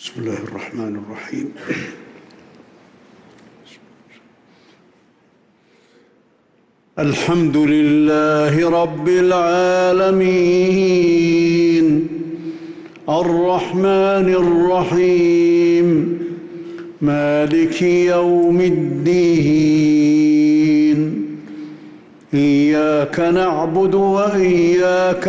بسم الله الرحمن الرحيم. الحمد لله رب العالمين الرحمن الرحيم مالك يوم الدين إياك نعبد وإياك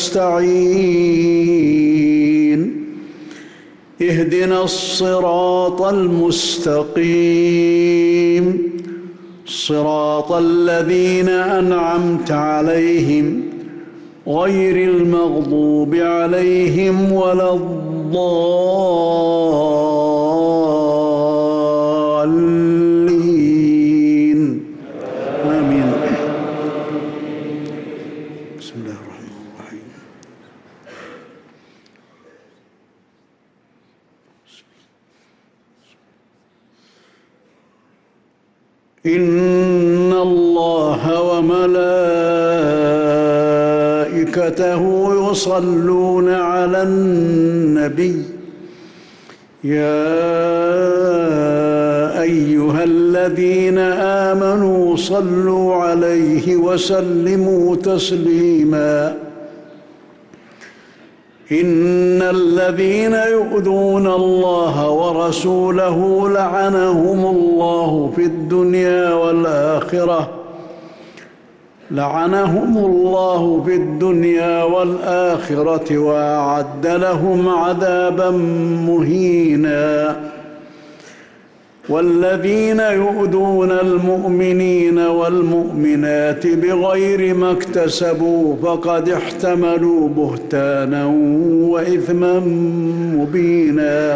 نستعين اهدنا الصراط المستقيم صراط الذين أنعمت عليهم غير المغضوب عليهم ولا الضالين آمين. بسم الله الرحمن الرحيم. إن الله وملائكته يصلون على النبي يا أيها الذين آمنوا صلوا عليه وسلموا تسليما. إن الذين يؤذون الله ورسوله لعنهم الله في الدنيا والآخرة وأعد لهم عذابا مهينا. والذين يؤذون المؤمنين والمؤمنات بغير ما اكتسبوا فقد احتملوا بهتانا وإثما مبينا.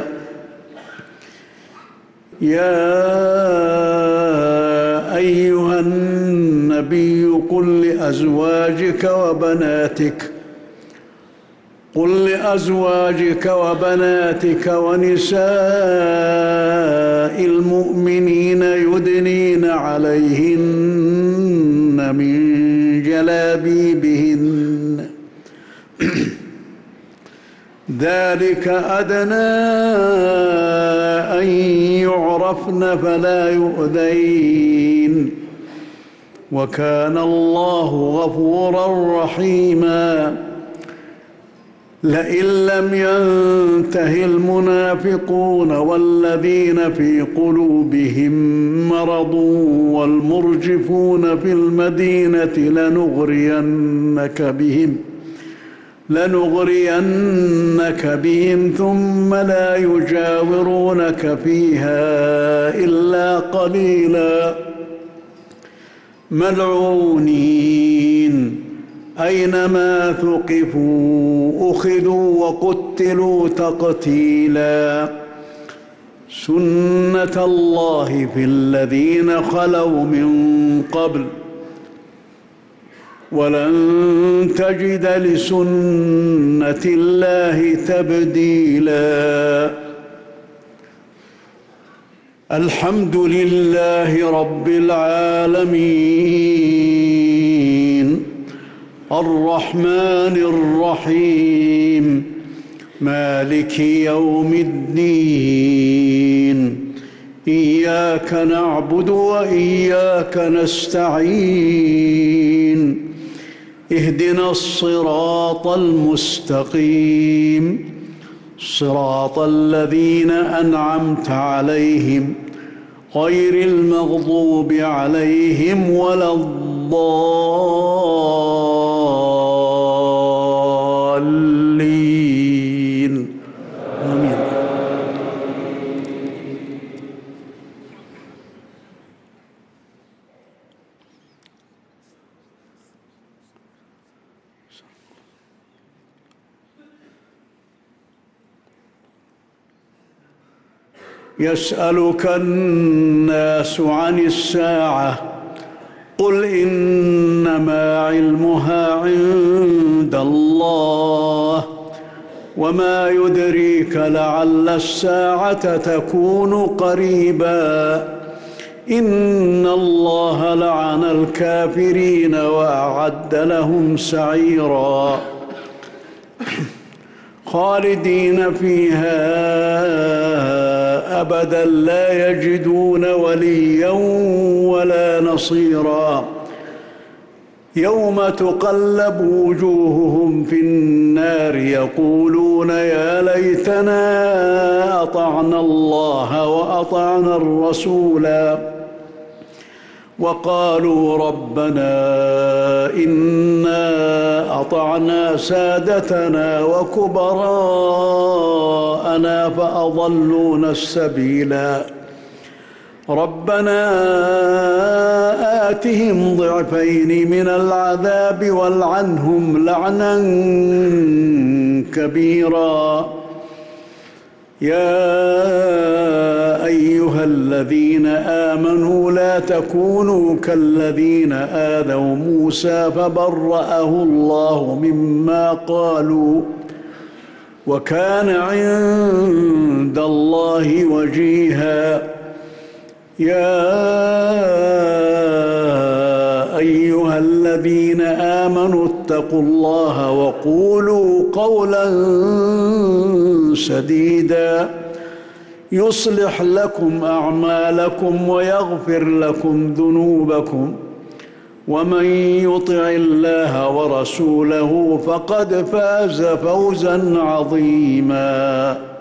يا أيها النبي قل لأزواجك وبناتك ونساء المؤمنين يدنين عليهن من جلابيبهن ذلك أدنى أن يعرفن فلا يؤذين وكان الله غفورا رحيما. لئن لم ينته المنافقون والذين في قلوبهم مرض والمرجفون في المدينة لنغرينك بهم ثم لا يجاورونك فيها إلا قليلا ملعونين أينما ثقفوا أخذوا وقتلوا تقتيلا. سنة الله في الذين خلوا من قبل ولن تجد لسنة الله تبديلا. الحمد لله رب العالمين الرحمن الرحيم مالك يوم الدين إياك نعبد وإياك نستعين اهدنا الصراط المستقيم صراط الذين أنعمت عليهم غير المغضوب عليهم ولا الضالين آمين. يسألك الناس عن الساعة قل إنما علمها عند الله وما يدريك لعل الساعة تكون قريبا. إن الله لعن الكافرين وأعد لهم سعيرا. خالدين فيها أبدا لا يجدون وليا ولا نصيرا يوم تقلب وجوههم في النار يقولون يا ليتنا أطعنا الله وأطعنا الرسولا وقالوا ربنا إنا أطعنا سادتنا وكبراءنا فأضلونا السبيلا ربنا آتهم ضعفين من العذاب والعنهم لعنا كبيرا يا أيها الذين آمنوا لا تكونوا كالذين آذوا موسى فبرأه الله مما قالوا وكان عند الله وجيها يا أيها الذين آمنوا اتقوا الله وقولوا قولا سديدا يصلح لكم أعمالكم ويغفر لكم ذنوبكم ومن يطع الله ورسوله فقد فاز فوزا عظيما